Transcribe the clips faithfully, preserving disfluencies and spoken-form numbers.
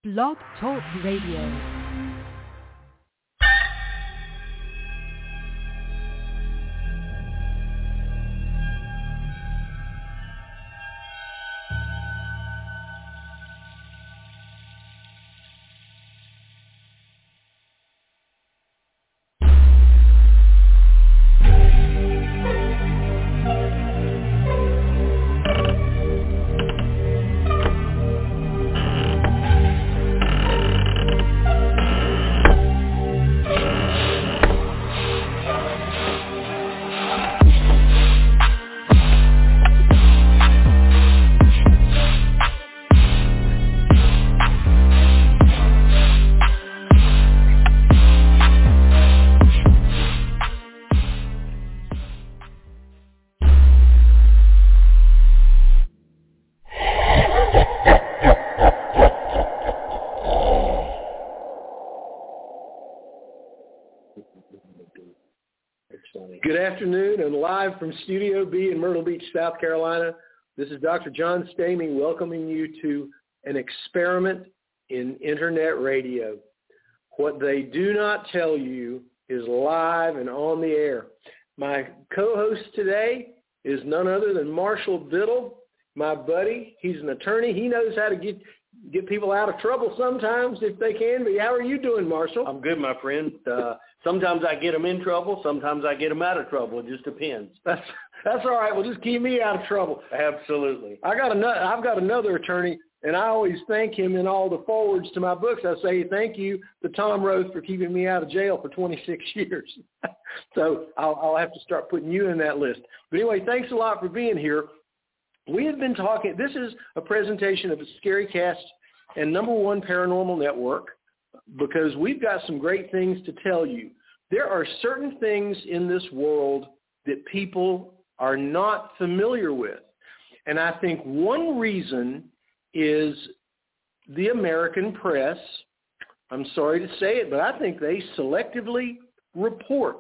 Blog Talk Radio. Good afternoon, and live from Studio B in Myrtle Beach, South Carolina, this is Doctor John Stamey welcoming you to an experiment in Internet radio. What they do not tell you is live and on the air. My co-host today is none other than Marshall Biddle, my buddy. He's an attorney. He knows how to get get people out of trouble sometimes if they can be. How are you doing, Marshall? I'm good, my friend. Uh, sometimes I get them in trouble. Sometimes I get them out of trouble. It just depends. That's that's all right. Well, just keep me out of trouble. Absolutely. I got another. I've got another attorney, and I always thank him in all the forwards to my books. I say thank you to Tom Roth for keeping me out of jail for twenty-six years. So I'll, I'll have to start putting you in that list. But anyway, thanks a lot for being here. We have been talking. This is a presentation of the Scary Cast and Number One Paranormal Network, because we've got some great things to tell you. There are certain things in this world that people are not familiar with. And I think one reason is the American press. I'm sorry to say it, but I think they selectively report.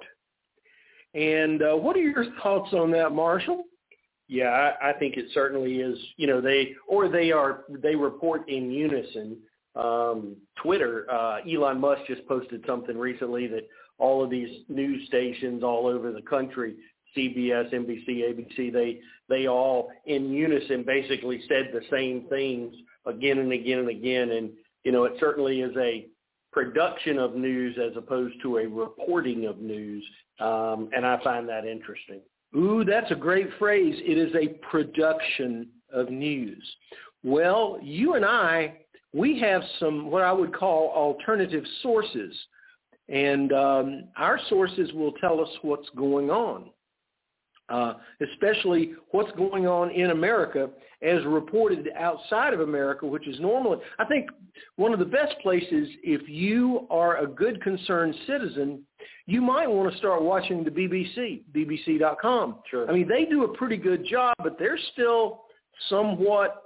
And uh, what are your thoughts on that, Marshall? Yeah, I, I think it certainly is. You know, they or they are they report in unison. Um, Twitter, uh, Elon Musk just posted something recently that all of these news stations all over the country, C B S, N B C, A B C, they they all in unison basically said the same things again and again and again. And, you know, it certainly is a production of news as opposed to a reporting of news. Um, and I find that interesting. Ooh, that's a great phrase. It is a production of news. Well, you and I, we have some what I would call alternative sources. And um, our sources will tell us what's going on, uh, especially what's going on in America as reported outside of America, which is normally, I think, one of the best places if you are a good concerned citizen. You might want to start watching the B B C, B B C dot com. Sure. I mean, they do a pretty good job, but they're still somewhat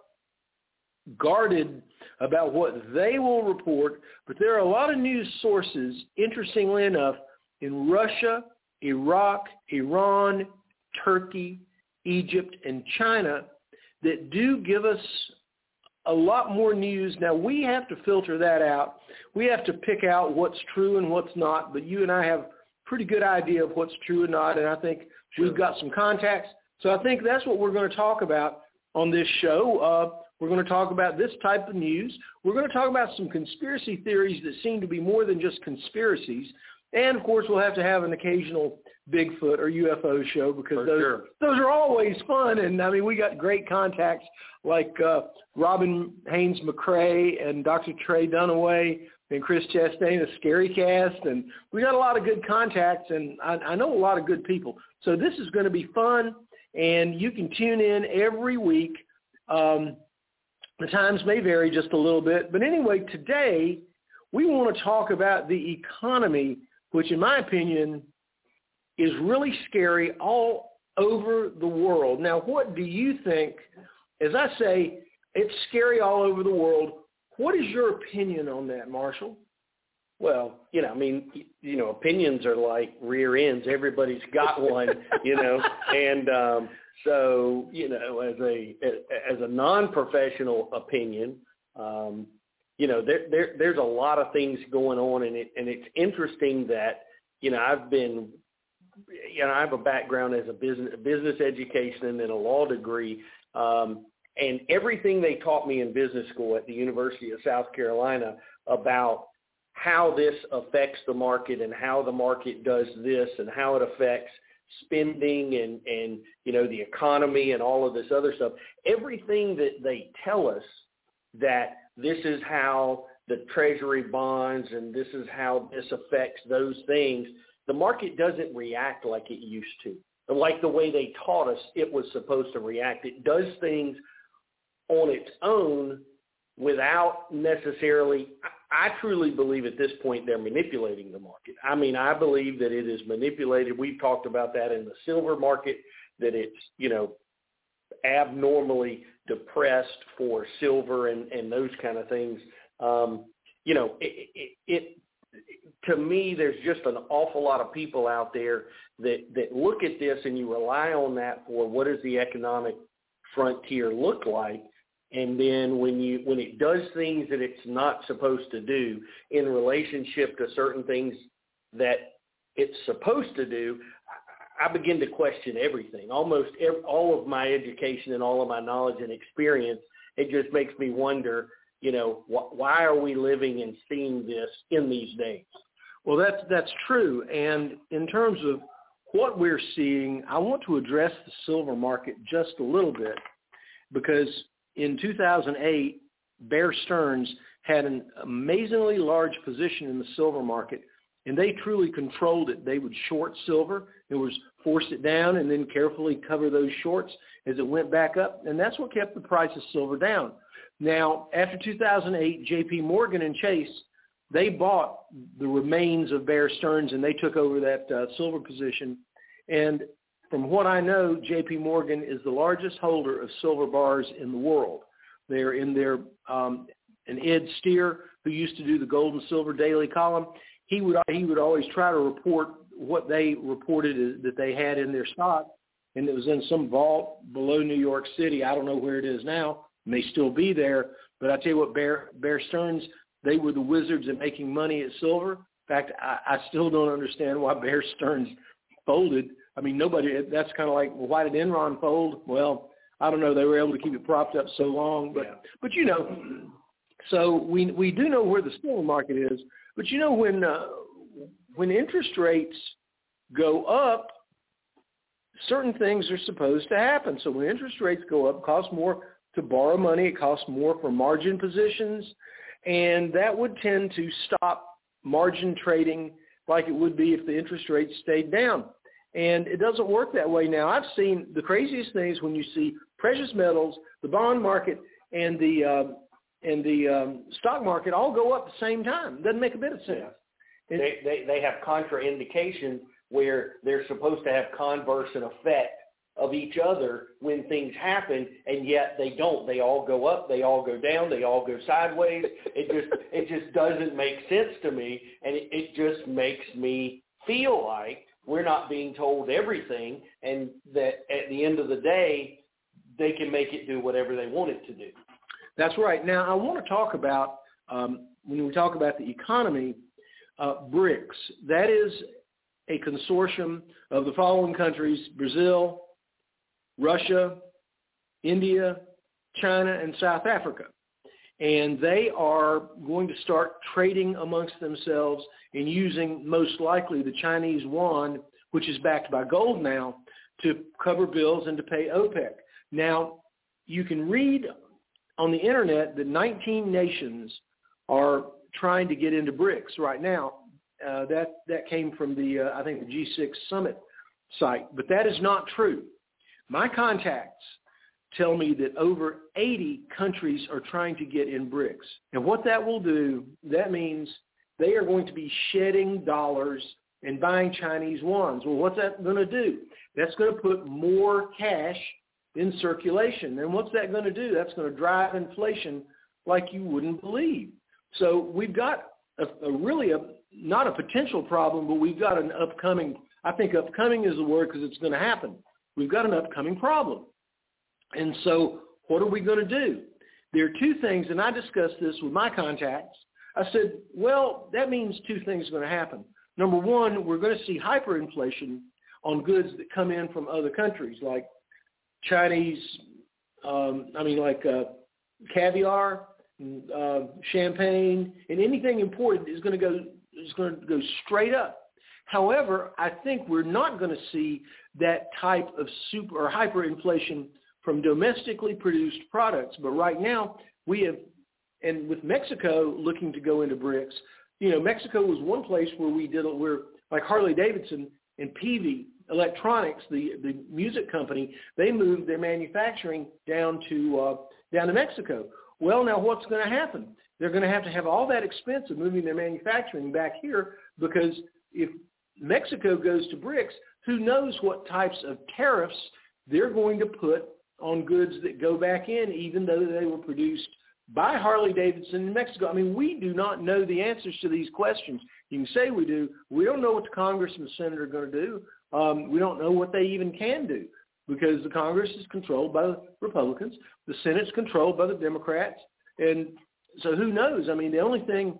guarded about what they will report. But there are a lot of news sources, interestingly enough, in Russia, Iraq, Iran, Turkey, Egypt, and China that do give us a lot more news. Now, we have to filter that out. We have to pick out what's true and what's not, but you and I have a pretty good idea of what's true and not, and I think sure. We've got some contacts. So I think that's what we're going to talk about on this show. Uh, we're going to talk about this type of news. We're going to talk about some conspiracy theories that seem to be more than just conspiracies. And, of course, we'll have to have an occasional Bigfoot or U F O show because For those sure. those are always fun. And, I mean, we got great contacts like uh, Robin Haynes McCrae and Doctor Trey Dunaway and Chris Chastain of Scary Cast. And we got a lot of good contacts, and I, I know a lot of good people. So this is going to be fun, and you can tune in every week. Um, the times may vary just a little bit. But anyway, today we want to talk about the economy, which in my opinion is really scary all over the world. Now, what do you think? As I say, it's scary all over the world. What is your opinion on that, Marshall? Well, you know, I mean, you know, opinions are like rear ends. Everybody's got one, you know, and um, so, you know, as a as a non-professional opinion, um, you know, there, there there's a lot of things going on, and it and it's interesting that, you know, I've been, you know, I have a background as a business business education and then a law degree, um, and everything they taught me in business school at the University of South Carolina about how this affects the market and how the market does this and how it affects spending and, and, you know, the economy and all of this other stuff, everything that they tell us that this is how the Treasury bonds and this is how this affects those things, the market doesn't react like it used to. Like the way they taught us it was supposed to react. It does things on its own without necessarily, I truly believe at this point they're manipulating the market. I mean, I believe that it is manipulated. We've talked about that in the silver market, that it's, you know, abnormally depressed for silver and, and those kind of things. Um, you know, it, it, it to me, there's just an awful lot of people out there that, that look at this and you rely on that for what does the economic frontier look like. And then when you when it does things that it's not supposed to do in relationship to certain things that it's supposed to do, I begin to question everything. Almost every, all of my education and all of my knowledge and experience, it just makes me wonder, you know, wh- why are we living and seeing this in these days? Well, that's that's true. And in terms of what we're seeing, I want to address the silver market just a little bit, because in two thousand eight, Bear Stearns had an amazingly large position in the silver market, and they truly controlled it. They would short silver. It was force it down and then carefully cover those shorts as it went back up, and that's what kept the price of silver down. Now, after two thousand eight, J P Morgan and Chase, they bought the remains of Bear Stearns, and they took over that uh, silver position. And from what I know, J P Morgan is the largest holder of silver bars in the world. They're in their, um, and Ed Steer, who used to do the Gold and Silver Daily column, he would he would always try to report what they reported that they had in their stock, and it was in some vault below New York City. I don't know where it is now. It may still be there, but I tell you what, Bear, Bear Stearns, they were the wizards at making money at silver. In fact, I, I still don't understand why Bear Stearns folded. I mean, nobody, that's kind of like, well, why did Enron fold? Well, I don't know. They were able to keep it propped up so long. But, yeah. but you know, so we we do know where the silver market is. But, you know, when uh, when interest rates go up, certain things are supposed to happen. So when interest rates go up, it costs more to borrow money. It costs more for margin positions. And that would tend to stop margin trading like it would be if the interest rates stayed down. And it doesn't work that way now. I've seen the craziest things when you see precious metals, the bond market, and the um, and the um, stock market all go up at the same time. It doesn't make a bit of sense. Yeah. They, they they have contraindication where they're supposed to have converse and effect of each other when things happen, and yet they don't. They all go up, they all go down, they all go sideways. It just it just doesn't make sense to me, and it, it just makes me feel like we're not being told everything, and that at the end of the day, they can make it do whatever they want it to do. That's right. Now, I want to talk about, um, when we talk about the economy, uh, BRICS. That is a consortium of the following countries: Brazil, Russia, India, China, and South Africa. And they are going to start trading amongst themselves and using most likely the Chinese yuan, which is backed by gold now, to cover bills and to pay OPEC. Now, you can read on the internet that nineteen nations are trying to get into BRICS right now. Uh, that, that came from the, uh, I think, the G six summit site. But that is not true. My contacts tell me that over eighty countries are trying to get in BRICS. And what that will do, that means they are going to be shedding dollars and buying Chinese yuan. Well, what's that going to do? That's going to put more cash in circulation. And what's that going to do? That's going to drive inflation like you wouldn't believe. So we've got a, a really a, not a potential problem, but we've got an upcoming, I think upcoming is the word because it's going to happen. We've got an upcoming problem. And so what are we going to do? there are two things, and I discussed this with my contacts. I said, well, that means two things are going to happen. Number one, we're going to see hyperinflation on goods that come in from other countries, like Chinese, um, I mean, like uh, caviar, uh, champagne, and anything imported is going to go is going to go straight up. However, I think we're not going to see that type of super or hyperinflation from domestically produced products. But right now, we have, and with Mexico looking to go into BRICS, you know, Mexico was one place where we did, where like Harley Davidson and P V Electronics, the, the music company, they moved their manufacturing down to uh, down to Mexico. Well, now what's going to happen? They're going to have to have all that expense of moving their manufacturing back here, because if Mexico goes to BRICS, who knows what types of tariffs they're going to put on goods that go back in, even though they were produced by Harley Davidson in Mexico. I mean, we do not know the answers to these questions. You can say we do. We don't know what the Congress and the Senate are going to do. Um, we don't know what they even can do, because the Congress is controlled by the Republicans. The Senate's controlled by the Democrats. And so who knows? I mean, the only thing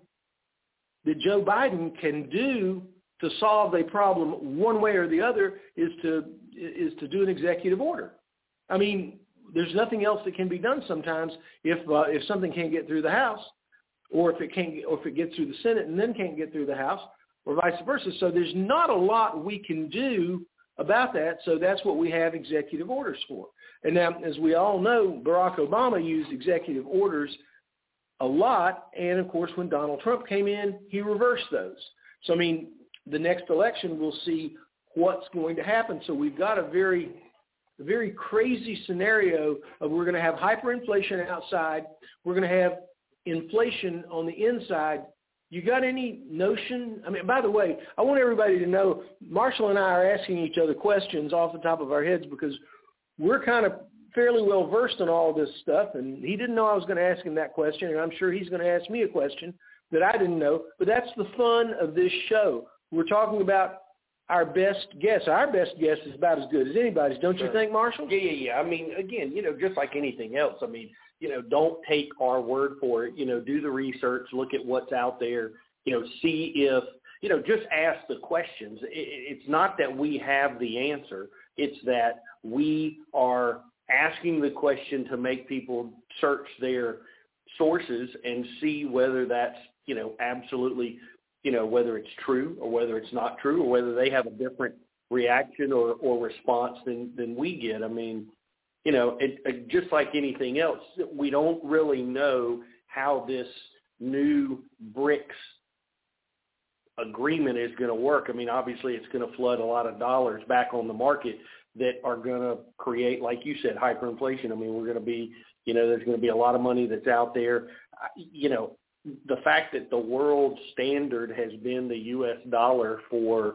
that Joe Biden can do to solve a problem one way or the other is to is to do an executive order. I mean, there's nothing else that can be done sometimes if uh, if something can't get through the House, or if it can't, or if it gets through the Senate and then can't get through the House, or vice versa. So there's not a lot we can do about that. So that's what we have executive orders for. And now, as we all know, Barack Obama used executive orders a lot, and of course, when Donald Trump came in, he reversed those. So I mean, the next election, we'll see what's going to happen. So we've got a very, a very crazy scenario of we're going to have hyperinflation outside. We're going to have inflation on the inside. You got any notion? I mean, by the way, I want everybody to know Marshall and I are asking each other questions off the top of our heads, because we're kind of fairly well versed in all this stuff, and he didn't know I was going to ask him that question, and I'm sure he's going to ask me a question that I didn't know. But that's the fun of this show. We're talking about our best guess. Our best guess is about as good as anybody's, don't you think, Marshall? Yeah, yeah, yeah. I mean, again, you know, just like anything else, I mean, you know, don't take our word for it. You know, do the research, look at what's out there, you know, see if, you know, just ask the questions. It's not that we have the answer. It's that we are asking the question to make people search their sources and see whether that's, you know, absolutely, you know, whether it's true or whether it's not true, or whether they have a different reaction or, or response than, than we get. I mean, you know, it, it, just like anything else, we don't really know how this new BRICS agreement is going to work. I mean, obviously it's going to flood a lot of dollars back on the market that are going to create, like you said, hyperinflation. I mean, we're going to be, you know, there's going to be a lot of money that's out there. You know, the fact that the world standard has been the U S dollar for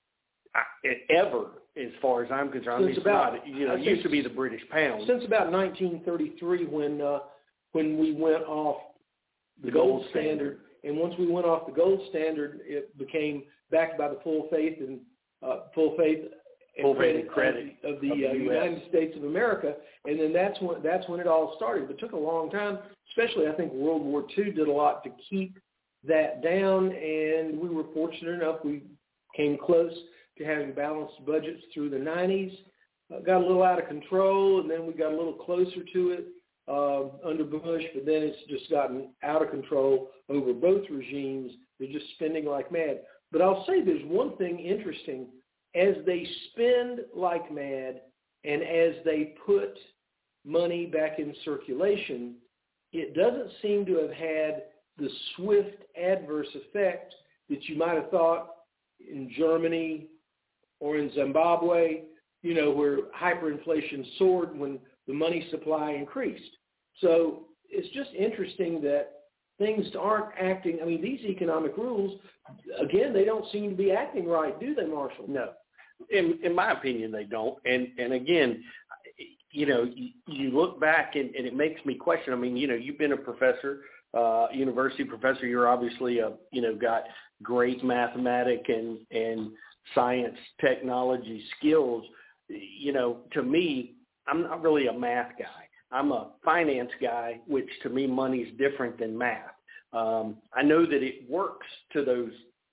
ever, as far as I'm concerned, Since it's about, not, you know, it used to be the British pound. Since about nineteen thirty-three, when uh, when we went off the, the gold, gold standard. standard, and once we went off the gold standard, it became backed by the full faith and uh, full faith and full credit, faith credit of the, of of the, the uh, United States of America, and then that's when that's when it all started. But it took a long time. Especially, I think World War Two did a lot to keep that down, and we were fortunate enough. We came close to having balanced budgets through the nineties. Uh, got a little out of control, and then we got a little closer to it uh, under Bush, but then it's just gotten out of control over both regimes. They're just spending like mad. But I'll say there's one thing interesting. As they spend like mad and as they put money back in circulation, it doesn't seem to have had the swift adverse effect that you might have thought in Germany or in Zimbabwe, you know, where hyperinflation soared when the money supply increased. So it's just interesting that things aren't acting. I mean, these economic rules, again, they don't seem to be acting right, do they, Marshall? No. In, in my opinion, they don't. And, and again, you know, you, you look back and, and it makes me question. I mean, you know, you've been a professor, uh, university professor. You're obviously, a, you know, got great mathematic and, and science technology skills. You know, to me, I'm not really a math guy. I'm a finance guy, which to me money's different than math. Um, I know that it works to those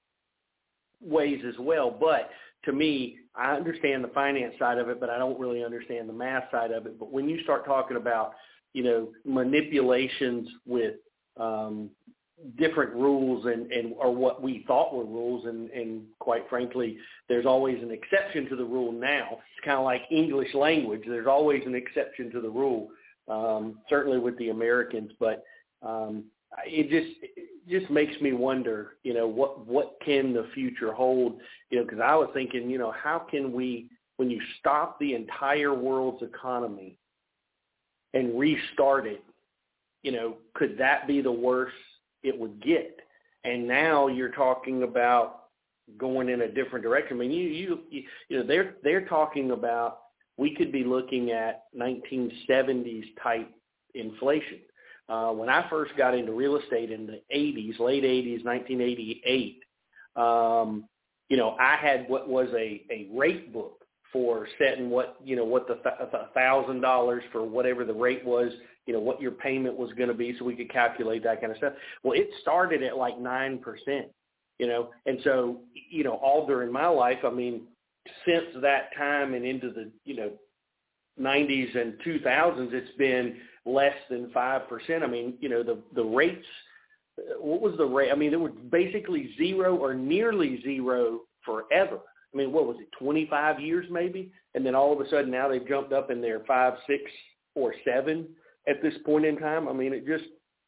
ways as well, but to me, I understand the finance side of it, but I don't really understand the math side of it. But when you start talking about, you know, manipulations with um, different rules and, and or what we thought were rules, and, and quite frankly, there's always an exception to the rule now. It's kind of like English language. There's always an exception to the rule, um, certainly with the Americans. But um, it just it just makes me wonder, you know, what, what can the future hold? You know, because I was thinking, you know, how can we, when you stop the entire world's economy and restart it, you know, could that be the worst it would get? And now you're talking about going in a different direction. I mean, you, you, you, you know, they're, they're talking about, we could be looking at nineteen seventies type inflation. Uh, when I first got into real estate in the eighties, late eighties, nineteen eighty-eight, um, you know, I had what was a, a rate book for setting what, you know, what the one thousand dollars for whatever the rate was, you know, what your payment was going to be, so we could calculate that kind of stuff. Well, it started at like nine percent, you know, and so, you know, all during my life, I mean, since that time and into the, you know, nineties and two thousands, it's been less than five percent. I mean, you know, the, the rates, what was the rate? I mean, it was basically zero or nearly zero forever. I mean, what was it, twenty-five years maybe? And then all of a sudden now they've jumped up and they're five, six, or seven at this point in time. I mean, it just,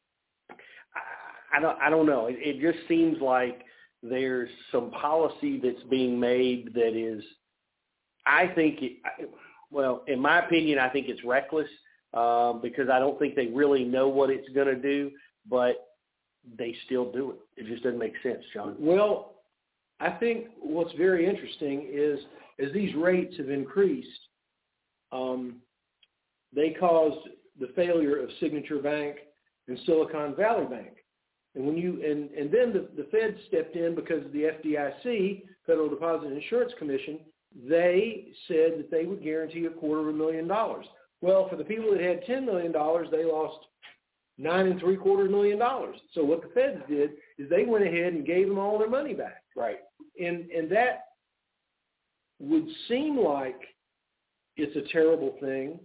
I, I don't, I don't know. It, it just seems like there's some policy that's being made that is, I think, it, well, in my opinion, I think it's reckless um, because I don't think they really know what it's going to do, but they still do it. It just doesn't make sense, John. Well, I think what's very interesting is as these rates have increased, um, they caused the failure of Signature Bank and Silicon Valley Bank. And when you and, and then the, the Fed stepped in because of the F D I C, Federal Deposit Insurance Commission. They said that they would guarantee a quarter of a million dollars. Well, for the people that had ten million dollars, they lost nine and three quarters million dollars. So what the Feds did is they went ahead and gave them all their money back. Right. And and that would seem like it's a terrible thing,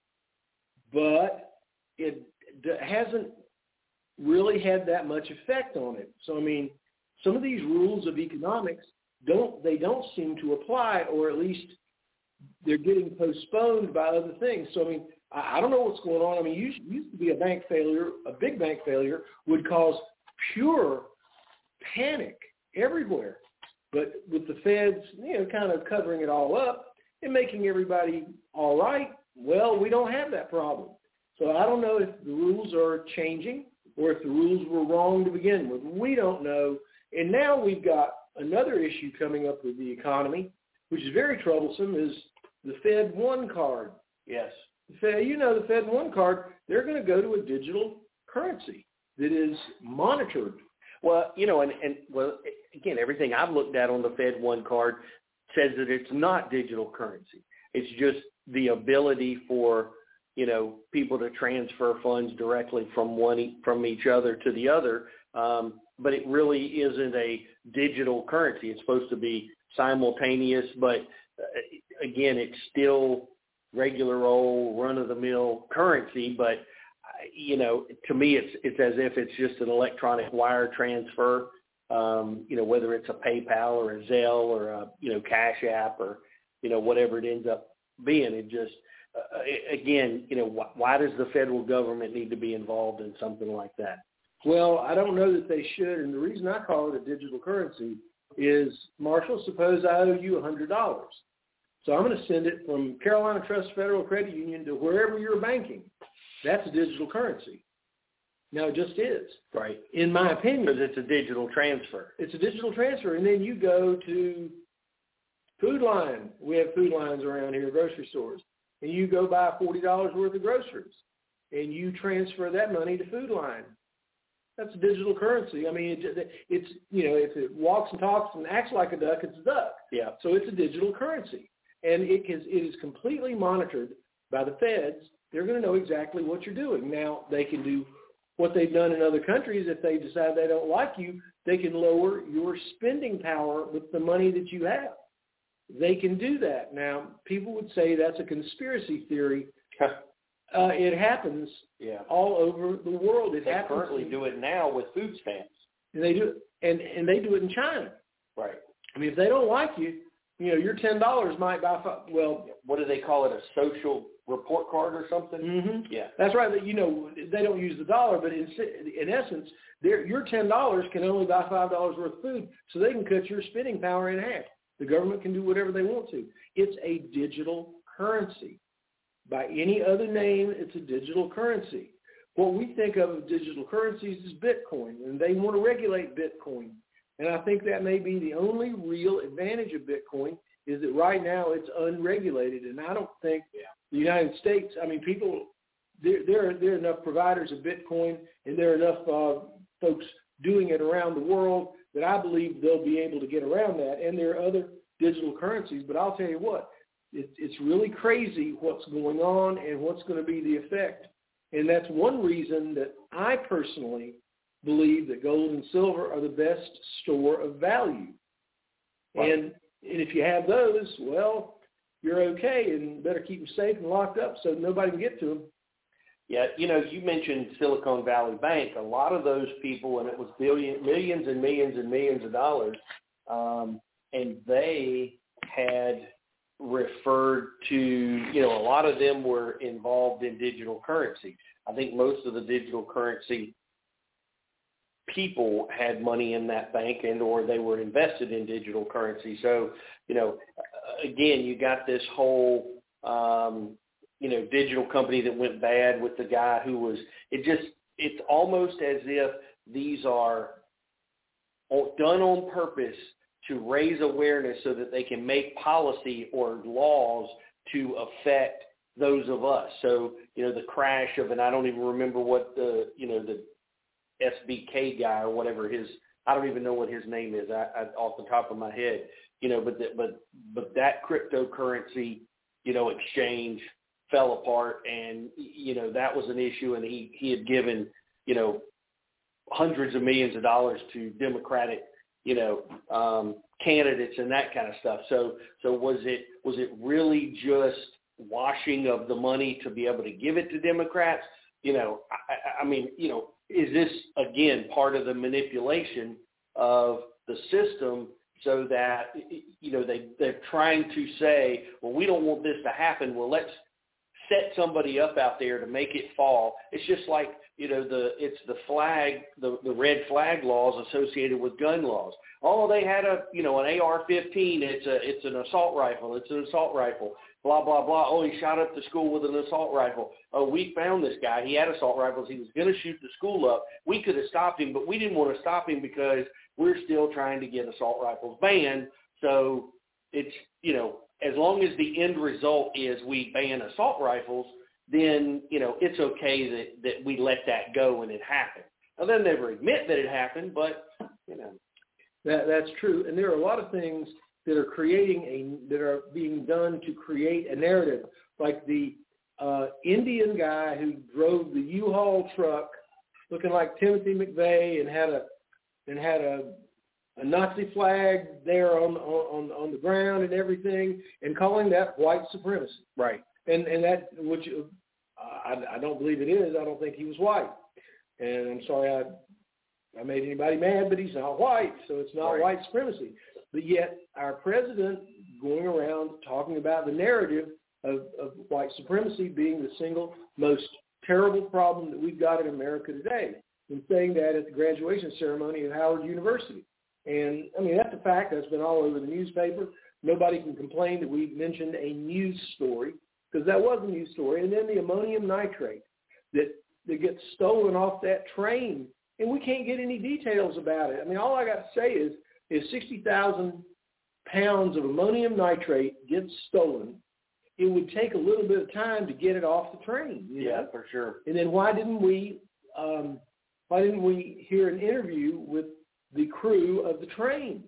but it hasn't really had that much effect on it. So, I mean, some of these rules of economics, don't they don't seem to apply, or at least they're getting postponed by other things. So, I mean, I, I don't know what's going on. I mean, used, used to be a bank failure, a big bank failure would cause pure panic everywhere. But with the Feds, you know, kind of covering it all up and making everybody all right, well, we don't have that problem. So I don't know if the rules are changing or if the rules were wrong to begin with. We don't know. And now we've got another issue coming up with the economy, which is very troublesome, is the Fed One card. Yes. The Fed, you know, the Fed One card, they're going to go to a digital currency that is monitored. Well, you know, and, and well, again, everything I've looked at on the Fed One card says that it's not digital currency. It's just the ability for, you know, people to transfer funds directly from one from each other to the other. Um, but it really isn't a digital currency. It's supposed to be simultaneous, but uh, again, it's still regular old run-of-the-mill currency. But uh, you know, to me, it's it's as if it's just an electronic wire transfer. Um, you know, whether it's a PayPal or a Zelle or a you know Cash App or you know whatever it ends up being. It just uh, again, you know, wh- why does the federal government need to be involved in something like that? Well, I don't know that they should, and the reason I call it a digital currency is, Marshall, suppose I owe you one hundred dollars. So I'm going to send it from Carolina Trust Federal Credit Union to wherever you're banking. That's a digital currency. Now, it just is. Right. In my opinion. Because it's a digital transfer. It's a digital transfer, and then you go to Food Line. We have food lines around here, grocery stores. And you go buy forty dollars worth of groceries, and you transfer that money to Food Line. That's a digital currency. I mean, it, it's, you know, if it walks and talks and acts like a duck, it's a duck. Yeah. So it's a digital currency. And it is, it is completely monitored by the Feds they're going to know exactly what you're doing. Now, they can do what they've done in other countries. If they decide they don't like you, they can lower your spending power with the money that you have. They can do that. Now, people would say that's a conspiracy theory. uh, it happens yeah. all over the world. It they happens. currently do it now with food stamps. And they do it, and, and they do it in China. Right. I mean, if they don't like you, you know, your ten dollars might buy five, well. What do they call it, a social report card or something? Mm-hmm. Yeah. That's right. That, you know, they don't use the dollar, but in, in essence, your ten dollars can only buy five dollars worth of food, so they can cut your spending power in half. The government can do whatever they want to. It's a digital currency. By any other name, it's a digital currency. What we think of as digital currencies is Bitcoin, and they want to regulate Bitcoin. And I think that may be the only real advantage of Bitcoin is that right now it's unregulated. And I don't think yeah. the United States, I mean, people, there, there, are, there are enough providers of Bitcoin and there are enough uh, folks doing it around the world that I believe they'll be able to get around that. And there are other digital currencies. But I'll tell you what, it, it's really crazy what's going on and what's going to be the effect. And that's one reason that I personally believe that gold and silver are the best store of value. Right. And, and if you have those, well, you're okay, and better keep them safe and locked up so nobody can get to them. Yeah, you know, you mentioned Silicon Valley Bank. A lot of those people, and it was billion, millions and millions and millions of dollars, um, and they had referred to, you know, a lot of them were involved in digital currency. I think most of the digital currency people had money in that bank and or they were invested in digital currency. So, you know, again, you got this whole, um, you know, digital company that went bad with the guy who was, it just, it's almost as if these are done on purpose to raise awareness so that they can make policy or laws to affect those of us. So, you know, the crash of, and I don't even remember what the, you know, the S B K guy or whatever his, I don't even know what his name is I, I, off the top of my head, you know, but, the, but, but that cryptocurrency, you know, exchange fell apart and, you know, that was an issue and he, he had given, you know, hundreds of millions of dollars to Democratic, you know, um, candidates and that kind of stuff. So, so was it, was it really just washing of the money to be able to give it to Democrats? You know, I, I mean, you know, is this, again, part of the manipulation of the system so that, you know, they, they're trying to say, well, we don't want this to happen. Well, let's set somebody up out there to make it fall. It's just like, you know, the it's the flag, the, the red flag laws associated with gun laws. Oh, they had a, you know, an A R fifteen. It's a, it's an assault rifle. It's an assault rifle. Blah, blah, blah. Oh, he shot up the school with an assault rifle. Oh, we found this guy. He had assault rifles. He was going to shoot the school up. We could have stopped him, but we didn't want to stop him because we're still trying to get assault rifles banned. So it's, you know, as long as the end result is we ban assault rifles, then, you know, it's okay that, that we let that go and it happened. Now, they'll never admit that it happened, but, you know. That, that's true. And there are a lot of things that are creating a, that are being done to create a narrative, like the uh, Indian guy who drove the U-Haul truck looking like Timothy McVeigh and had a, and had a, a Nazi flag there on, on, on the ground and everything, and calling that white supremacy. Right. And and that, which uh, I, I don't believe it is. I don't think he was white. And I'm sorry I I made anybody mad, but he's not white, so it's not right. white supremacy. But yet our president going around talking about the narrative of, of white supremacy being the single most terrible problem that we've got in America today, and saying that at the graduation ceremony at Howard University. And, I mean, that's a fact. That's been all over the newspaper. Nobody can complain that we mentioned a news story, because that was a news story. And then the ammonium nitrate that, that gets stolen off that train, and we can't get any details about it. I mean, all I got to say is, if sixty thousand pounds of ammonium nitrate gets stolen, it would take a little bit of time to get it off the train. You yeah, know? for sure. And then why didn't we um, why didn't we hear an interview with the crew of the train?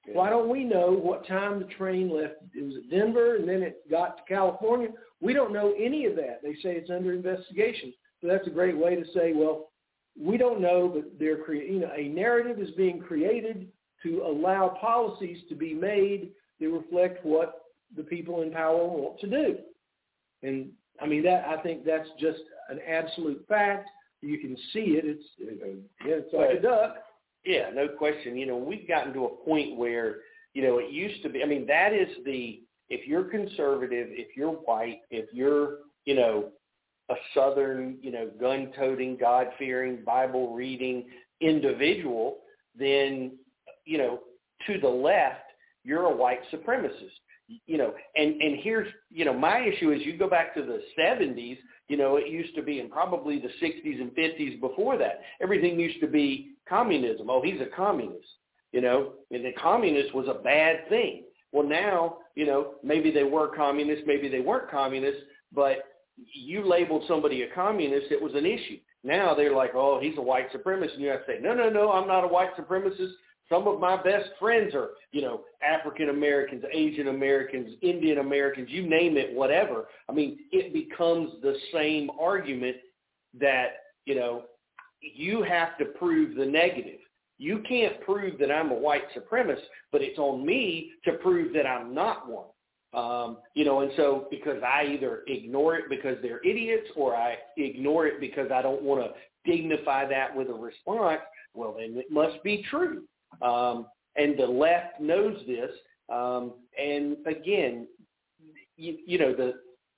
Yeah. Why don't we know what time the train left? It was at Denver, and then it got to California. We don't know any of that. They say it's under investigation. So that's a great way to say, well, we don't know, but they're cre- you know, a narrative is being created to allow policies to be made that reflect what the people in power want to do. And, I mean, that I think that's just an absolute fact. You can see it. It's, yeah, it's like a duck. Yeah, no question. You know, we've gotten to a point where, you know, it used to be, I mean, that is the, if you're conservative, if you're white, if you're, you know, a Southern, you know, gun-toting, God-fearing, Bible-reading individual, then, you know, to the left, you're a white supremacist. You know, and, and here's, you know, my issue is you go back to the seventies, you know, it used to be, and probably the sixties and fifties before that, everything used to be communism. Oh, he's a communist, you know, and the communist was a bad thing. Well, now, you know, maybe they were communists, maybe they weren't communists, but you labeled somebody a communist, it was an issue. Now they're like, oh, he's a white supremacist. And you have to say, no, no, no, I'm not a white supremacist. Some of my best friends are, you know, African Americans, Asian Americans, Indian Americans, you name it, whatever. I mean, it becomes the same argument that, you know, you have to prove the negative. You can't prove that I'm a white supremacist, but it's on me to prove that I'm not one. Um, you know, and so because I either ignore it because they're idiots or I ignore it because I don't want to dignify that with a response, well, then it must be true. Um, and the left knows this. Um, and again, you, you know, the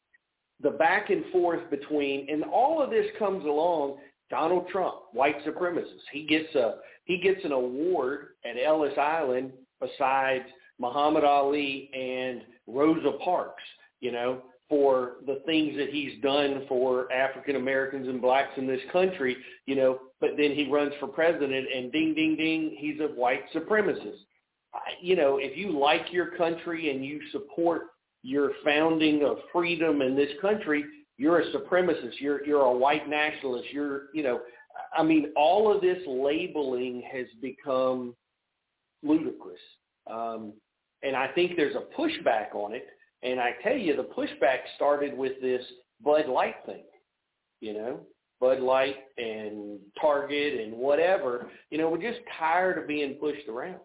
the back and forth between, and all of this comes along, Donald Trump, white supremacist. He gets a he gets an award at Ellis Island besides Muhammad Ali and Rosa Parks, you know, for the things that he's done for African Americans and blacks in this country, you know, but then he runs for president and ding, ding, ding, he's a white supremacist. I, you know, if you like your country and you support your founding of freedom in this country, you're a supremacist. You're, you're a white nationalist. You're, you know, I mean, all of this labeling has become ludicrous. Um, and I think there's a pushback on it. And I tell you, the pushback started with this Bud Light thing, you know, Bud Light and Target and whatever. You know, we're just tired of being pushed around.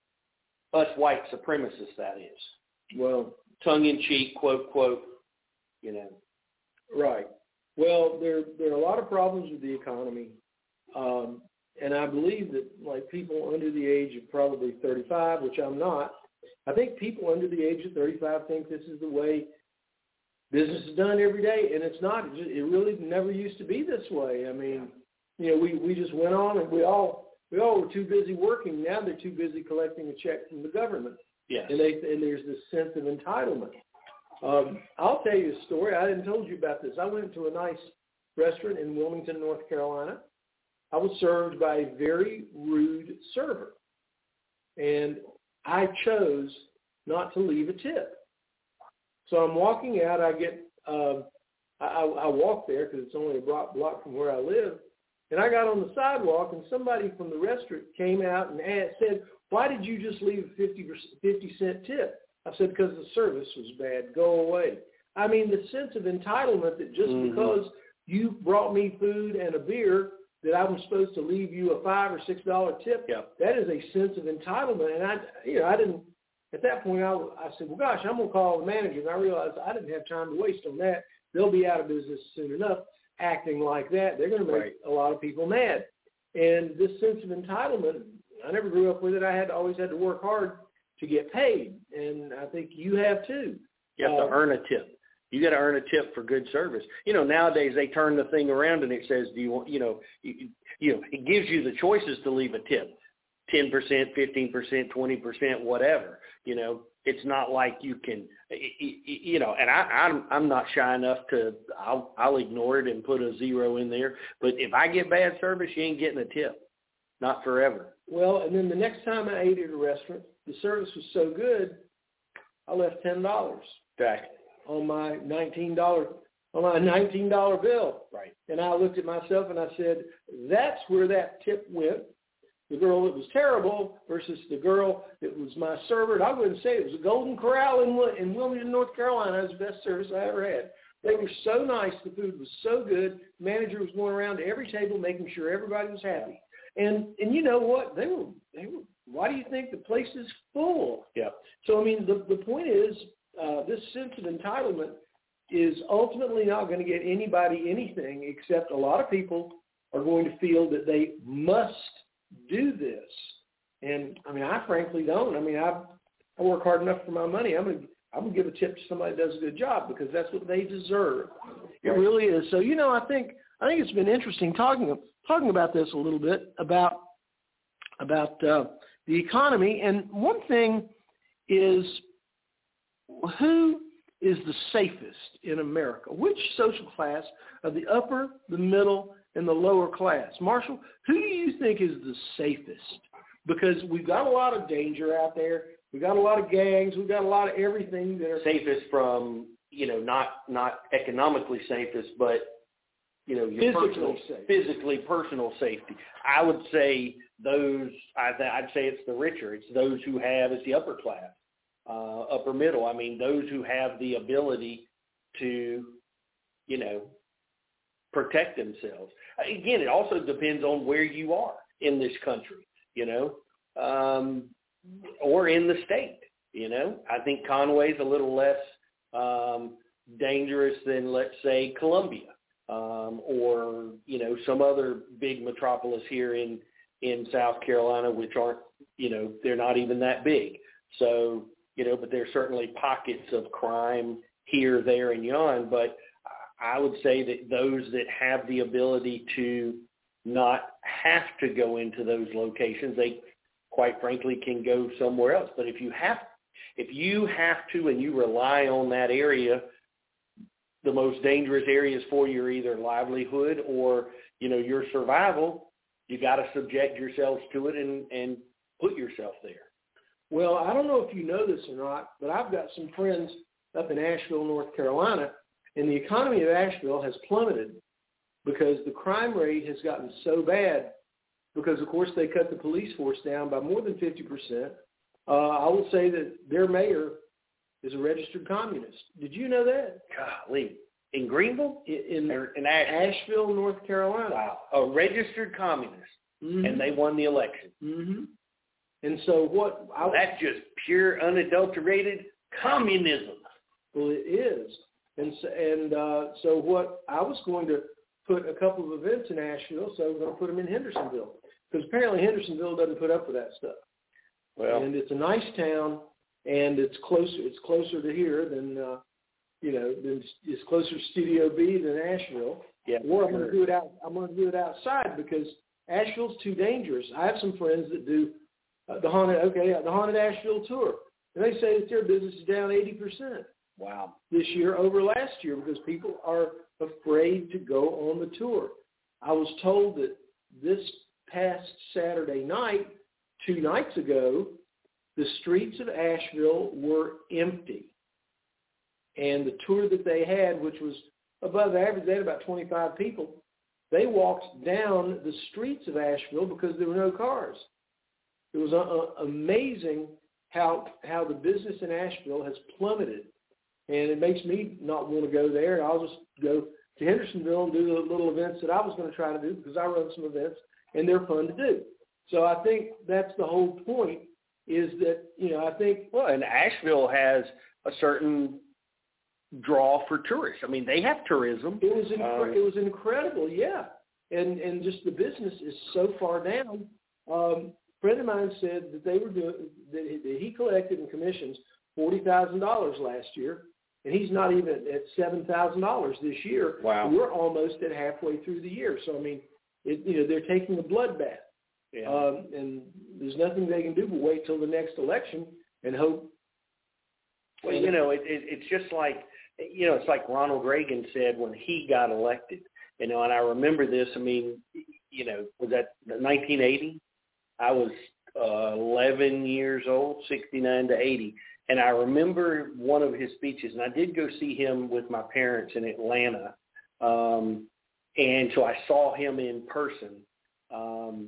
Us white supremacists, that is. Well, tongue-in-cheek, quote, quote, you know. Right. Well, there there are a lot of problems with the economy. Um, and I believe that, like, people under the age of probably thirty-five, which I'm not, I think people under the age of thirty-five think this is the way business is done every day, and it's not. It really never used to be this way. I mean, you know, we, we just went on, and we all we all were too busy working. Now they're too busy collecting a check from the government. Yes. And they and there's this sense of entitlement. Um, I'll tell you a story. I hadn't told you about this. I went to a nice restaurant in Wilmington, North Carolina. I was served by a very rude server, and I chose not to leave a tip. So I'm walking out. I get, uh, I, I walk there because it's only a block, block from where I live. And I got on the sidewalk, and somebody from the restaurant came out and asked, said, "Why did you just leave a fifty cent tip?" I said, "Because the service was bad. Go away." I mean, the sense of entitlement that just mm-hmm. because you brought me food and a beer, that I'm supposed to leave you a five or six dollar tip. Yep. That is a sense of entitlement. And I, you know, I didn't. At that point, I, I said, "Well, gosh, I'm gonna call the manager." And I realized I didn't have time to waste on that. They'll be out of business soon enough. Acting like that, they're going to make right. a lot of people mad. And this sense of entitlement, I never grew up with it. I had always had to work hard to get paid, and I think you have too. You have uh, to earn a tip. You got to earn a tip for good service. You know, nowadays they turn the thing around and it says, "Do you want?" You know, you, you know, it gives you the choices to leave a tip, ten percent, fifteen percent, twenty percent, whatever. You know, it's not like you can, you know. And I, I'm I'm not shy enough to. I'll I'll ignore it and put a zero in there. But if I get bad service, you ain't getting a tip, not forever. Well, and then the next time I ate at a restaurant, the service was so good, I left ten dollars. Right. On my nineteen dollar on my nineteen dollar bill. Right. And I looked at myself and I said, "That's where that tip went." the girl that was terrible versus the girl that was my server. And I'll go ahead and say it was a Golden Corral in, in Wilmington, North Carolina. It was the best service I ever had. They were so nice. The food was so good. The manager was going around to every table making sure everybody was happy. And and you know what? They were they were. Why do you think the place is full? Yeah. So I mean, the the point is, uh, this sense of entitlement is ultimately not going to get anybody anything, except a lot of people are going to feel that they must do this. And I mean, I frankly don't. I mean, I I work hard enough for my money. I'm gonna I'm gonna give a tip to somebody that does a good job because that's what they deserve. It really is. So you know, I think I think it's been interesting talking talking about this a little bit about about uh, the economy. And one thing is, who is the safest in America? Which social class of the upper, the middle, and the lower class? Marshall, who do you think is the safest? Because we've got a lot of danger out there. We've got a lot of gangs. We've got a lot of everything that are safest from, you know, not not economically safest, but, you know, your physically personal, safe. physically personal safety. I would say those, I, I'd say it's the richer. It's those who have, it's the upper class, uh, upper middle. I mean, those who have the ability to, you know, protect themselves. Again, it also depends on where you are in this country, you know, um, or in the state, you know. I think Conway's a little less um, dangerous than, let's say, Columbia um, or, you know, some other big metropolis here in, in South Carolina, which aren't, you know, they're not even that big. So, you know, but there's certainly pockets of crime here, there, and yon. But I would say that those that have the ability to not have to go into those locations, they quite frankly can go somewhere else. But if you have, if you have to and you rely on that area, the most dangerous areas for you are either livelihood or, you know, your survival. You got to subject yourselves to it and, and put yourself there. Well, I don't know if you know this or not, but I've got some friends up in Asheville, North Carolina, and the economy of Asheville has plummeted because the crime rate has gotten so bad because, of course, they cut the police force down by more than fifty percent. Uh, I will say that their mayor is a registered communist. Did you know that? Golly. In Greenville? In, in, in Asheville. Asheville, North Carolina. Wow. A registered communist, mm-hmm. and they won the election. Mm-hmm. And so what? I, well, that's just pure, unadulterated communism. Well, it is. And so, and uh, so what I was going to put a couple of events in Asheville, so I was going to put them in Hendersonville because apparently Hendersonville doesn't put up with that stuff. Well, and it's a nice town, and it's closer. It's closer to here than uh, you know. Than, it's closer to Studio B than Asheville. Yeah. Or I'm going to do it out. I'm going to do it outside because Asheville's too dangerous. I have some friends that do uh, the haunted. Okay, the haunted Asheville tour, and they say that their business is down eighty percent. Wow. This year over last year because people are afraid to go on the tour. I was told that this past Saturday night, two nights ago, the streets of Asheville were empty. And the tour that they had, which was above average, they had about twenty-five people, they walked down the streets of Asheville because there were no cars. It was uh, amazing how how the business in Asheville has plummeted. And it makes me not want to go there. I'll just go to Hendersonville and do the little events that I was going to try to do because I run some events, and they're fun to do. So I think that's the whole point is that, you know, I think. Well, and Asheville has a certain draw for tourists. I mean, they have tourism. It was incre- um, it was incredible, yeah. And and just the business is so far down. Um, a friend of mine said that they were doing that he, that he collected in commissions forty thousand dollars last year. And he's not even at seven thousand dollars this year. Wow. We're almost at halfway through the year. So, I mean, it, you know, they're taking a bloodbath. Yeah. Um, and there's nothing they can do but wait till the next election and hope. Well, you know, it, it, it's just like, you know, it's like Ronald Reagan said when he got elected. You know, and I remember this. I mean, you know, was that nineteen eighty? I was uh, eleven years old, sixty-nine to eighty. And I remember one of his speeches, and I did go see him with my parents in Atlanta. Um, and so I saw him in person. Um,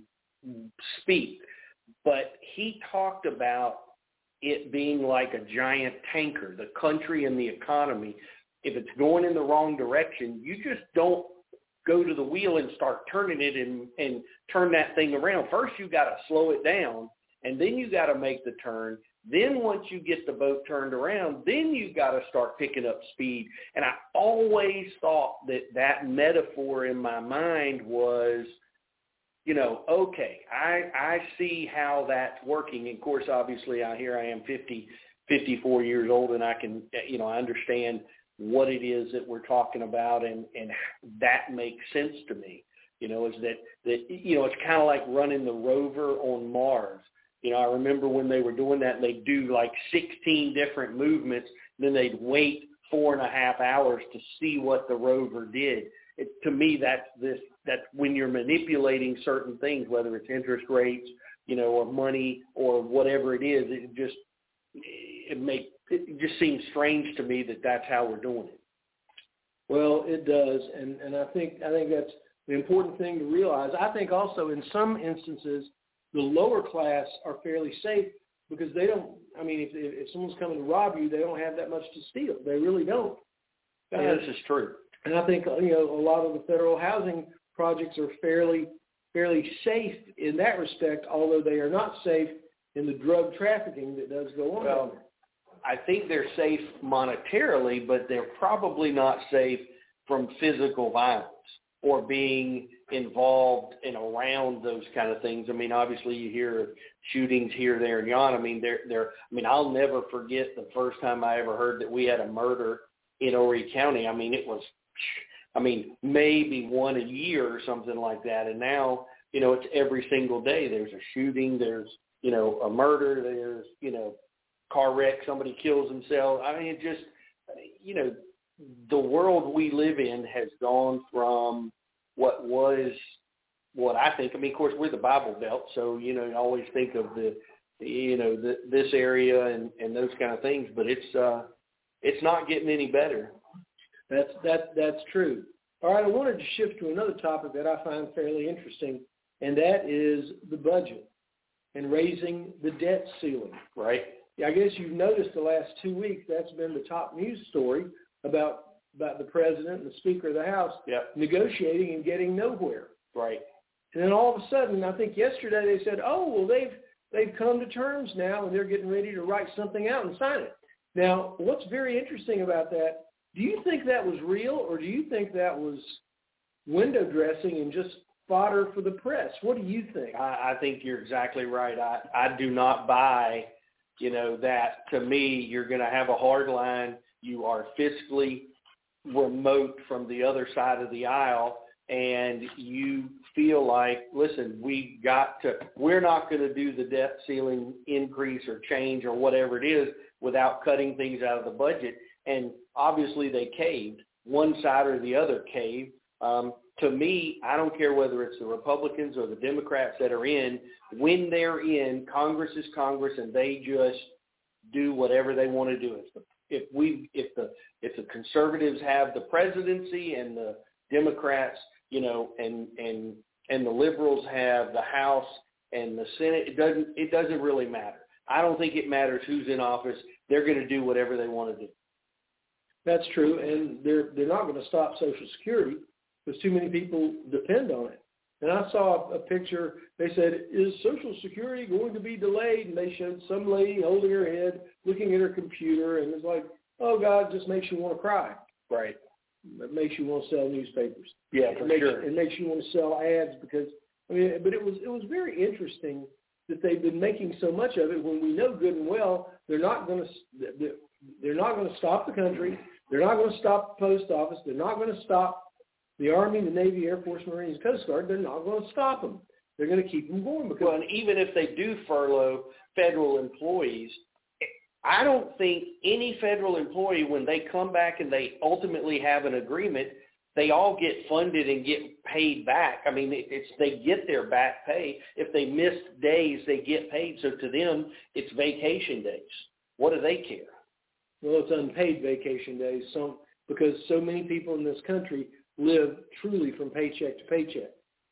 speak, but he talked about it being like a giant tanker, the country and the economy. If it's going in the wrong direction, you just don't go to the wheel and start turning it and, and turn that thing around. First, you got to slow it down, and then you got to make the turn. Then once you get the boat turned around, then you got to start picking up speed. And I always thought that that metaphor in my mind was, you know, okay, I, I see how that's working. And of course, obviously, I here I am fifty, fifty-four years old, and I can, you know, I understand what it is that we're talking about, and, and that makes sense to me. You know, is that, that you know, it's kind of like running the rover on Mars. You know, I remember when they were doing that, and they'd do like sixteen different movements, and then they'd wait four and a half hours to see what the rover did. It, to me, that's this, that's when you're manipulating certain things, whether it's interest rates, you know, or money or whatever it is. It just, it make, it just seems strange to me that that's how we're doing it. Well, it does, and, and I think I think that's the important thing to realize. I think also in some instances, the lower class are fairly safe because they don't, I mean, if, if someone's coming to rob you, they don't have that much to steal. They really don't. Yeah, this is true. And I think, you know, a lot of the federal housing projects are fairly fairly safe in that respect, although they are not safe in the drug trafficking that does go on. Well, I think they're safe monetarily, but they're probably not safe from physical violence or being involved and around those kind of things. I mean, obviously you hear of shootings here, there, and yon. I mean, they're, they're, I mean, I'll never forget the first time I ever heard that we had a murder in Horry County. I mean, it was, I mean, maybe one a year or something like that. And now, you know, it's every single day. There's a shooting, there's, you know, a murder, there's, you know, car wreck, somebody kills themselves. I mean, it just, you know, the world we live in has gone from what was, what I think, I mean, of course, we're the Bible Belt, so, you know, you always think of the, you know, the, this area and, and those kind of things, but it's, uh, it's not getting any better. That's, that, that's true. All right, I wanted to shift to another topic that I find fairly interesting, and that is the budget and raising the debt ceiling. Right. I guess you've noticed the last two weeks that's been the top news story about about the president and the Speaker of the House yep. negotiating and getting nowhere. Right. And then all of a sudden, I think yesterday they said, oh, well, they've they've come to terms now and they're getting ready to write something out and sign it. Now, what's very interesting about that, do you think that was real or do you think that was window dressing and just fodder for the press? What do you think? I, I think you're exactly right. I, I do not buy, you know, that. To me, you're going to have a hard line. You are fiscally remote from the other side of the aisle, and you feel like, listen, we got to, we're not going to do the debt ceiling increase or change or whatever it is without cutting things out of the budget. And obviously they caved. One side or the other caved. Um, to me, I don't care whether it's the Republicans or the Democrats that are in. When they're in, Congress is Congress, and they just do whatever they want to do. If the, if we, if the, if the conservatives have the presidency and the Democrats, you know, and and and the liberals have the House and the Senate, it doesn't it doesn't really matter. I don't think it matters who's in office. They're going to do whatever they want to do. That's true, and they're they're not going to stop Social Security because too many people depend on it. And I saw a picture. They said, "Is Social Security going to be delayed?" And they showed some lady holding her head, looking at her computer, and it's like, "Oh God, it just makes you want to cry." Right. It makes you want to sell newspapers. Yeah, for it makes, sure. It makes you want to sell ads because I mean, but it was it was very interesting that they've been making so much of it when we know good and well they're not going to they're not going to stop the country. They're not going to stop the post office. They're not going to stop the Army, the Navy, Air Force, Marines, Coast Guard. They're not going to stop them. They're going to keep them going. Because well, and even if they do furlough federal employees, I don't think any federal employee, when they come back and they ultimately have an agreement, they all get funded and get paid back. I mean, it's they get their back pay. If they missed days, they get paid. So to them, it's vacation days. What do they care? Well, it's unpaid vacation days, so, because so many people in this country live truly from paycheck to paycheck.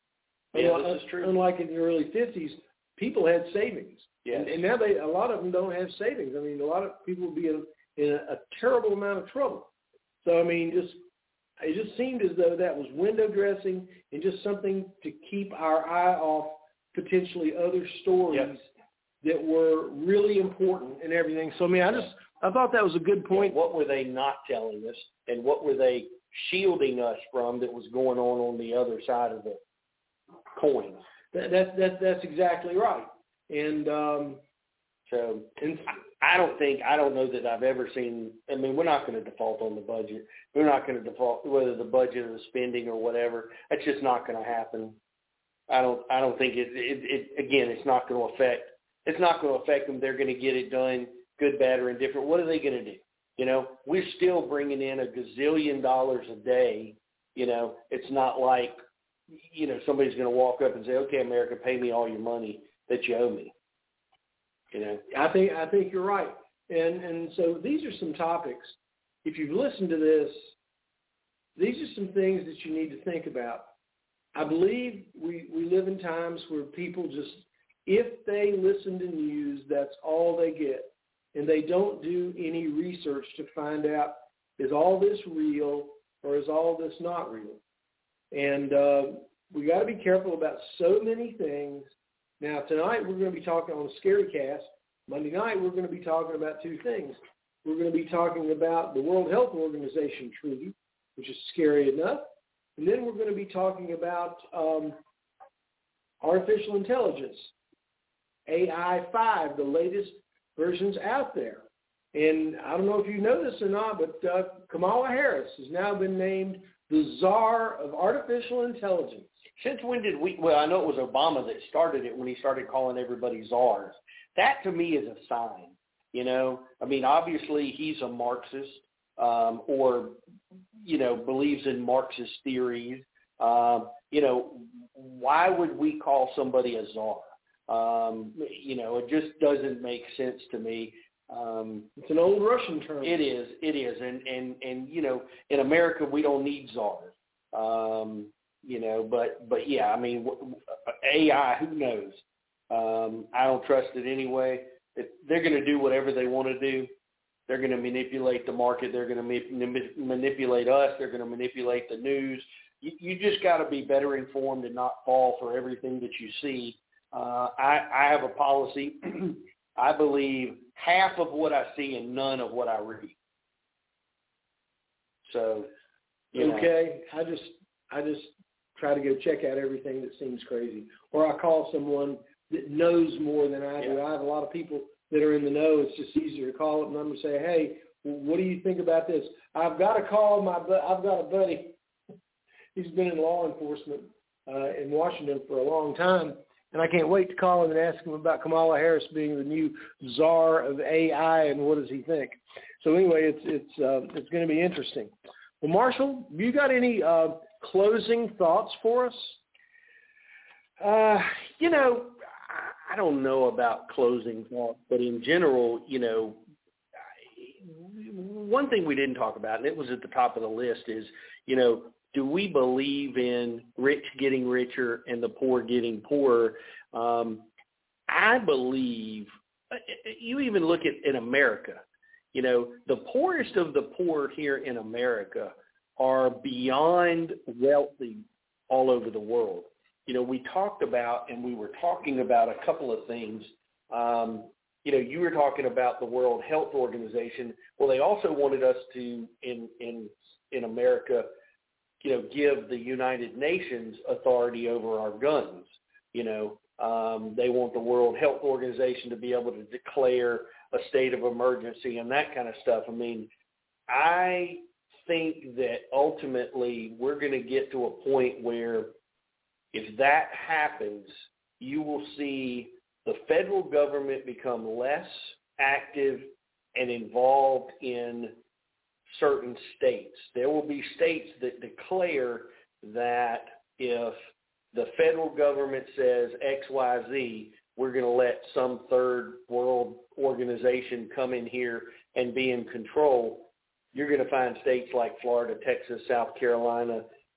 Yeah, unlike, this is true. Unlike in the early fifties, people had savings. Yes. And, and now they, a lot of them don't have savings. I mean, a lot of people will be in, in a, a terrible amount of trouble. So, I mean, just it just seemed as though that was window dressing and just something to keep our eye off potentially other stories Yep. that were really important and everything. So, I mean, I just I thought that was a good point. Yeah, what were they not telling us, and what were they shielding us from that was going on on the other side of the coin? That, that, that, that's exactly right. And um, so and I, I don't think, I don't know that I've ever seen, I mean, we're not going to default on the budget. We're not going to default, whether the budget or the spending or whatever. That's just not going to happen. I don't, I don't think it, it, it again, it's not going to affect, it's not going to affect them. They're going to get it done, good, bad, or indifferent. What are they going to do? You know, we're still bringing in a gazillion dollars a day. You know, it's not like, you know, somebody's going to walk up and say, okay, America, pay me all your money that you owe me. You know, I think I think you're right. And and so these are some topics. If you've listened to this, these are some things that you need to think about. I believe we, we live in times where people just, if they listen to news, that's all they get. And they don't do any research to find out, is all this real or is all this not real? And uh, we got to be careful about so many things. Now, tonight we're going to be talking on Scary Cast. Monday night we're going to be talking about two things. We're going to be talking about the World Health Organization treaty, which is scary enough. And then we're going to be talking about um, artificial intelligence, A I five, the latest versions out there. And I don't know if you know this or not, but uh, Kamala Harris has now been named the czar of artificial intelligence. since when did we, well, I know it was Obama that started it when he started calling everybody czars. That to me is a sign, you know. I mean, obviously he's a Marxist um, or, you know, believes in Marxist theories. Um, you know, why would we call somebody a czar? Um, you know, it just doesn't make sense to me. Um, it's an old Russian term. It is, it is. And, and, and you know, in America, we don't need czars. Um, you know, but, but yeah, I mean, A I, who knows? Um, I don't trust it anyway. If they're going to do whatever they want to do. They're going to manipulate the market. They're going to ma- manipulate us. They're going to manipulate the news. You, you just got to be better informed and not fall for everything that you see. Uh, I, I have a policy. I believe half of what I see and none of what I read. So, you okay, know. I just I just try to go check out everything that seems crazy, or I call someone that knows more than I do. Yeah. I have a lot of people that are in the know. It's just easier to call up and say, hey, what do you think about this? I've got to call my. I've got a buddy. He's been in law enforcement uh, in Washington for a long time. And I can't wait to call him and ask him about Kamala Harris being the new czar of A I and what does he think. So anyway, it's it's uh, it's going to be interesting. Well, Marshall, have you got any uh, closing thoughts for us? Uh, you know, I don't know about closing thoughts, but in general, you know, one thing we didn't talk about, and it was at the top of the list, is, you know, do we believe in rich getting richer and the poor getting poorer? Um, I believe, you even look at in America, you know, the poorest of the poor here in America are beyond wealthy all over the world. You know, we talked about, and we were talking about a couple of things. Um, you know, you were talking about the World Health Organization. Well, they also wanted us to, in in in America, you know, give the United Nations authority over our guns. You know, um, they want the World Health Organization to be able to declare a state of emergency and that kind of stuff. I mean, I think that ultimately we're going to get to a point where if that happens, you will see the federal government become less active and involved in certain states. There will be states that declare that if the federal government says X Y Z, we're going to let some third world organization come in here and be in control. You're going to find states like Florida, Texas, South Carolina,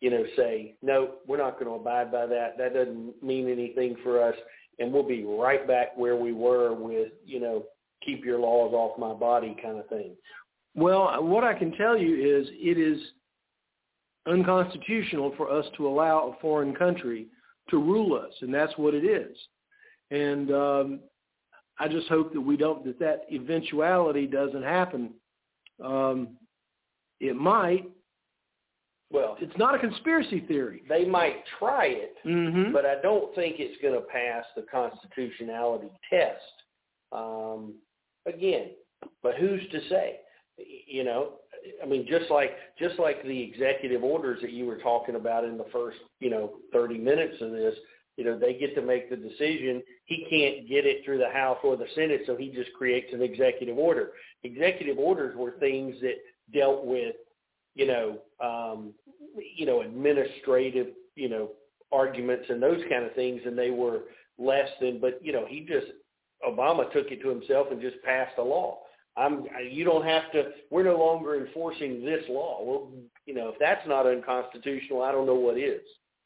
you know, say, no, we're not going to abide by that. That doesn't mean anything for us. And we'll be right back where we were with, you know, keep your laws off my body kind of thing. Well, what I can tell you is it is unconstitutional for us to allow a foreign country to rule us, and that's what it is. And um, I just hope that we don't, that that eventuality doesn't happen. Um, it might. Well, it's not a conspiracy theory. They might try it, mm-hmm. but I don't think it's going to pass the constitutionality test. Um, again, but who's to say? You know, I mean, just like just like the executive orders that you were talking about in the first, you know, thirty minutes of this, you know, they get to make the decision. He can't get it through the House or the Senate, so he just creates an executive order. Executive orders were things that dealt with, you know, um, you know, administrative, you know, arguments and those kind of things, and they were less than. But you know, he just Obama took it to himself and just passed a law. I'm. You don't have to. We're no longer enforcing this law. Well, you know, if that's not unconstitutional, I don't know what is.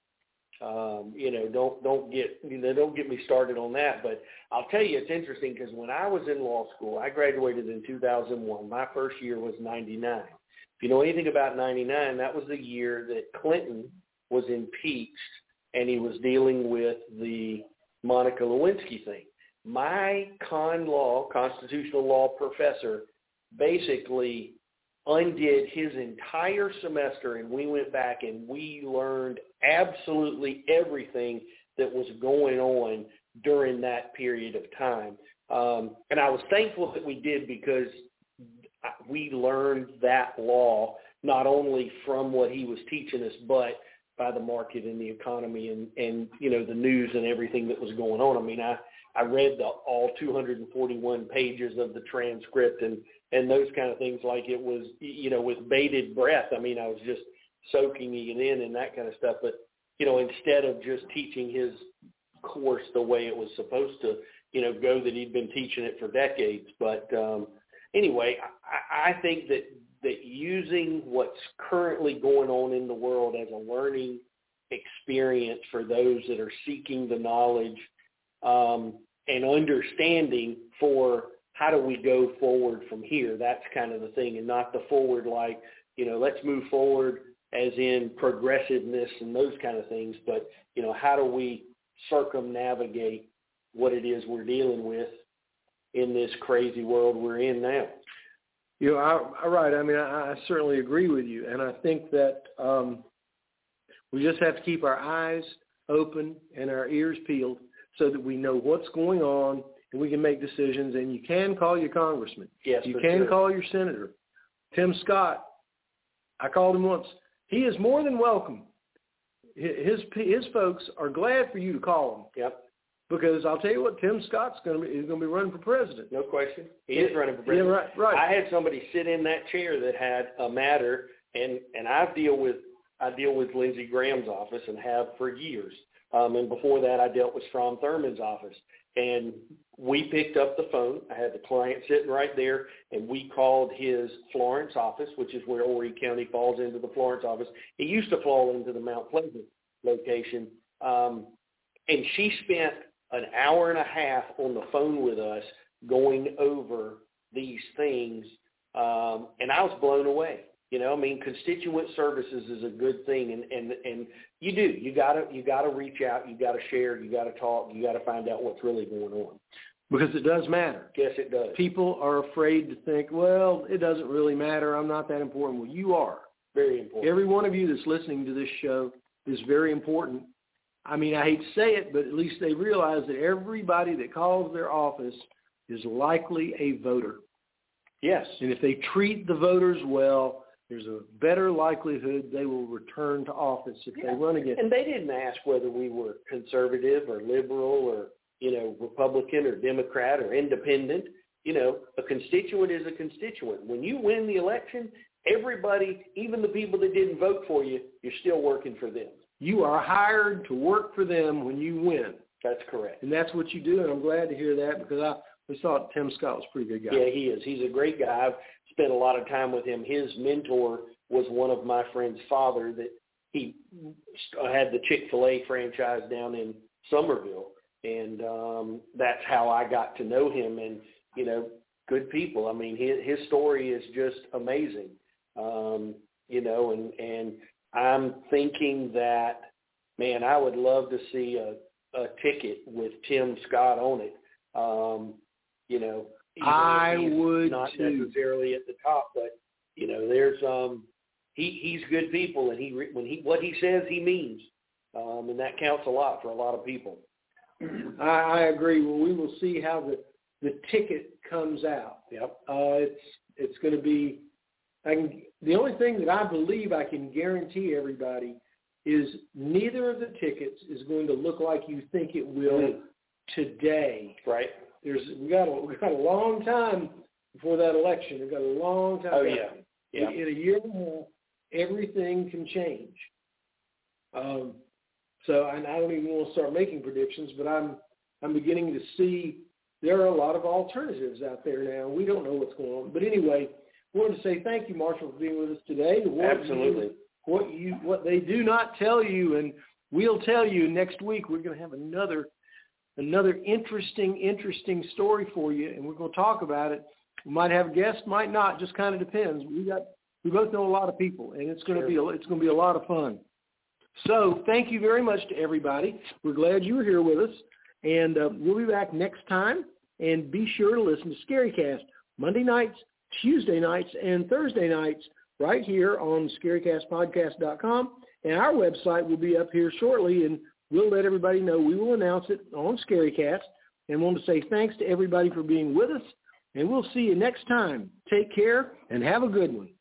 Um, you know, don't don't get you know don't get me started on that. But I'll tell you, it's interesting because when I was in law school, I graduated in two thousand one. My first year was ninety-nine. If you know anything about ninety-nine, that was the year that Clinton was impeached and he was dealing with the Monica Lewinsky thing. My con law, constitutional law professor basically undid his entire semester, and we went back and we learned absolutely everything that was going on during that period of time. Um, and I was thankful that we did, because we learned that law not only from what he was teaching us, but by the market and the economy and, and you know, the news and everything that was going on. I mean, I, I read the, all two hundred forty-one pages of the transcript and, and those kind of things like it was, you know, with bated breath. I mean, I was just soaking it in and that kind of stuff. But, you know, instead of just teaching his course the way it was supposed to, you know, go, that he'd been teaching it for decades. But um, anyway, I, I think that, that using what's currently going on in the world as a learning experience for those that are seeking the knowledge um, and understanding for how do we go forward from here, that's kind of the thing, and not the forward like, you know, let's move forward as in progressiveness and those kind of things, but, you know, how do we circumnavigate what it is we're dealing with in this crazy world we're in now. You know, I, I, right. I mean, I, I certainly agree with you, and I think that um, we just have to keep our eyes open and our ears peeled so that we know what's going on and we can make decisions. And you can call your congressman. Yes, you can sure. call your senator. Tim Scott, I called him once. He is more than welcome. His his folks are glad for you to call him. Yep. Because I'll tell you what, Tim Scott's going to be, he's going to be running for president. No question. He is running for president. Yeah, right, right. I had somebody sit in that chair that had a matter, and, and I deal with I deal with Lindsey Graham's office and have for years. Um, and before that, I dealt with Strom Thurmond's office. And we picked up the phone. I had the client sitting right there, and we called his Florence office, which is where Horry County falls into the Florence office. It used to fall into the Mount Pleasant location. Um, and she spent an hour and a half on the phone with us going over these things, um, and I was blown away. You know, I mean, constituent services is a good thing, and, and, and you do. You gotta you gotta reach out, you gotta share, you gotta talk, you gotta find out what's really going on. Because it does matter. Yes, it does. People are afraid to think, well, it doesn't really matter. I'm not that important. Well, you are. Very important. Every one of you that's listening to this show is very important. I mean, I hate to say it, but at least they realize that everybody that calls their office is likely a voter. Yes. And if they treat the voters well, there's a better likelihood they will return to office if yeah. they run again. And they didn't ask whether we were conservative or liberal or, you know, Republican or Democrat or independent. You know, a constituent is a constituent. When you win the election, everybody, even the people that didn't vote for you, you're still working for them. You are hired to work for them when you win. That's correct. And that's what you do, and I'm glad to hear that because I we thought Tim Scott was a pretty good guy. Yeah, he is. He's a great guy. I've spent a lot of time with him. His mentor was one of my friend's father that he had the Chick-fil-A franchise down in Somerville, and um, that's how I got to know him. And you know, good people. I mean, his his story is just amazing. Um, you know, and and I'm thinking that, man, I would love to see a, a ticket with Tim Scott on it. Um, you know, I would not too. necessarily at the top, but you know, there's um, he he's good people, and he when he what he says he means, um, and that counts a lot for a lot of people. I, I agree. Well, we will see how the the ticket comes out. Yep. Uh, it's it's going to be. I can, the only thing that I believe I can guarantee everybody is neither of the tickets is going to look like you think it will mm. today. Right. There's we got a we got a long time before that election. We've got a long time. Oh yeah. Yeah. In, in a year and a half, everything can change. Um, so and I don't even want to start making predictions, but I'm I'm beginning to see there are a lot of alternatives out there now. We don't know what's going on. But anyway, I wanted to say thank you, Marshall, for being with us today. What Absolutely. You, what you what they do not tell you, and we'll tell you next week. We're going to have another another interesting interesting story for you, and we're going to talk about it. We might have a guest, might not. Just kind of depends. We got we both know a lot of people, and it's going to sure. be a, it's going to be a lot of fun. So thank you very much to everybody. We're glad you were here with us, and uh, we'll be back next time. And be sure to listen to Scarycast Monday nights, Tuesday nights, and Thursday nights right here on scary cast podcast dot com. And our website will be up here shortly, and we'll let everybody know. We will announce it on Scarycast. And want to say thanks to everybody for being with us, and we'll see you next time. Take care and have a good one.